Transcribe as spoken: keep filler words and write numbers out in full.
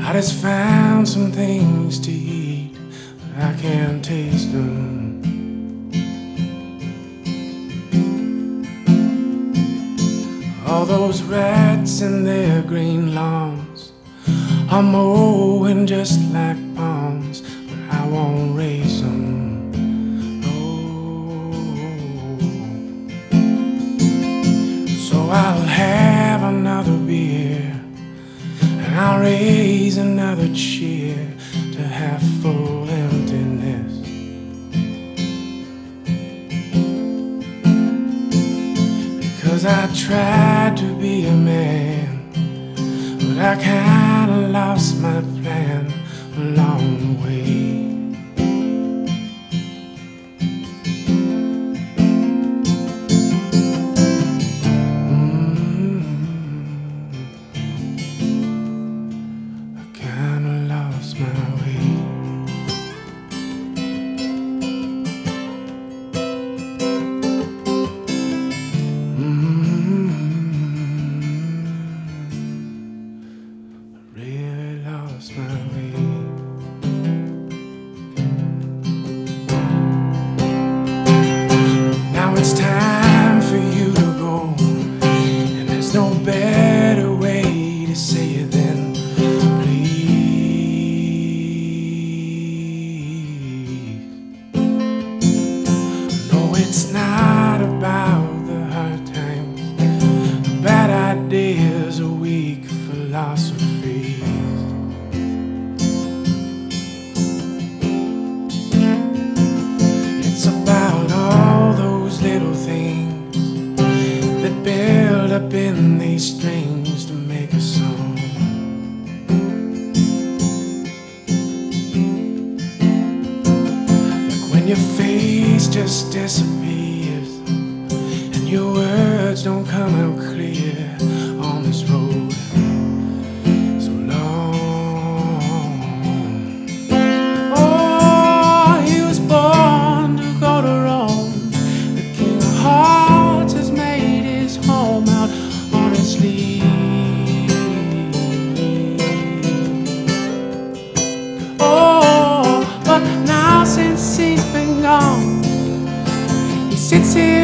I just found some things to eat, but I can't taste them. All those rats in their green lawns are mowing just like pawns, but I won't raise them. Oh, so I'll have another beer, and I'll raise another cheer to half full emptiness. Because I tried to be a man, but I kinda lost my plan along the way. Now it's time for you to go, and there's no better way to say it than please. No, it's not about the hard times, the bad ideas, or weak philosophies. It's about all those little things that build up in these strings to make a song. Like when your face just disappears and your words don't come out clear on this road so long. Oh, he was born to go to Rome. The King of Hearts has made his home out on his sleeve. Oh, but now since he's been gone, he sits here